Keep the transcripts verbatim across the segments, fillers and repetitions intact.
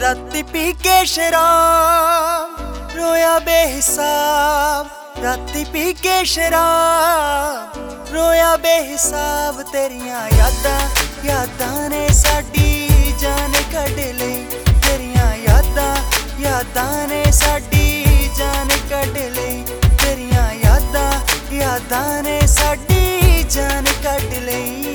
राती पी के शराब रोया बेहिसाब, राती पी के शराब रोया बेहिसाब। तेरियां यादां यादां ने साडी जान कढ लई, तेरियां यादां यादां ने साडी जान कढ लई, तेरियां यादां यादां ने साडी जान कढ लई।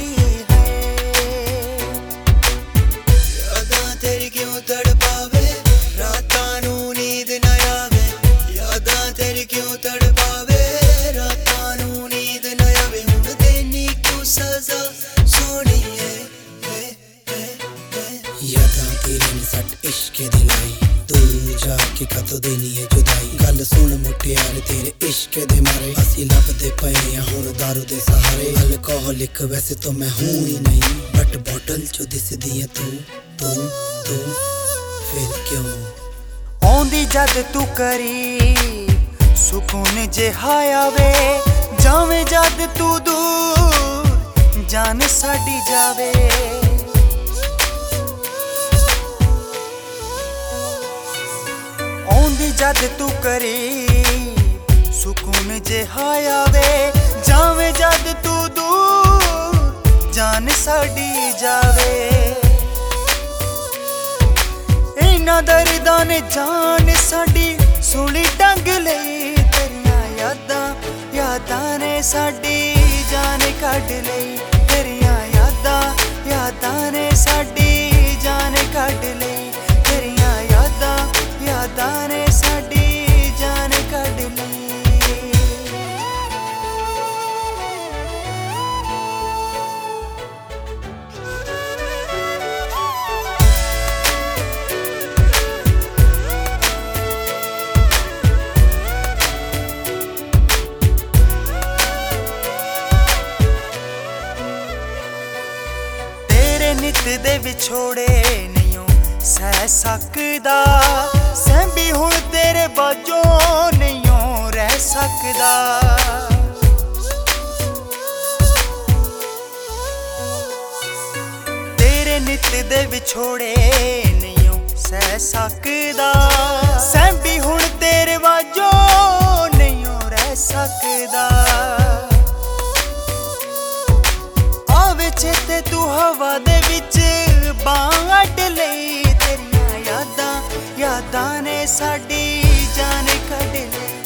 तेरी क्यों तड़पावे रातां नू नींद ना आवे, यादां तेरी क्यों तड़पावे रातां नू नींद ना आवे। हुण देनी क्यों सजा सोहणीए, यादां तेरी सट इश्क दी लाई, तू जाके कदों देनी है जुदाई। गल सुन मुटियार तेरे इश्क दे मारे असी लभदे पए आ हुण दारू दे सहारे। अल्कोहलिक वैसे तो मैं हूं ही नहीं, बट बॉटल चो दिसदी है तू तू तू फिर क्यों आउंदी जद तू करी सुकून जिहा आवे, जावे जद तू दूर जान साडी जावे। आउंदी जद तू करी सुकून जिहा आवे, जावे जद तू दूर जान साडी जावे। इन्हां दर्दां ने जान साडी सूली टंग लई, तेरियां यादां यादां ने साडी जान कढ लई, तेरियां यादां यादां ने साडी जान कढ लई, तेरियां यादां यादां ने साडी जान कढ लई। नित दे विछोड़े नहीं सह सकदा, सहबी हुण तेरे बाजों नहीं रह सकदा। तेरे नित दे विछोड़े नहीं सह सकदा, सहबी हुण तेरे बाजों नहीं रह सकदा। आवे चेते तू हवा दे विच बांह अड्ड लई, तेरियां यादां यादां ने साडी जान कढ लई।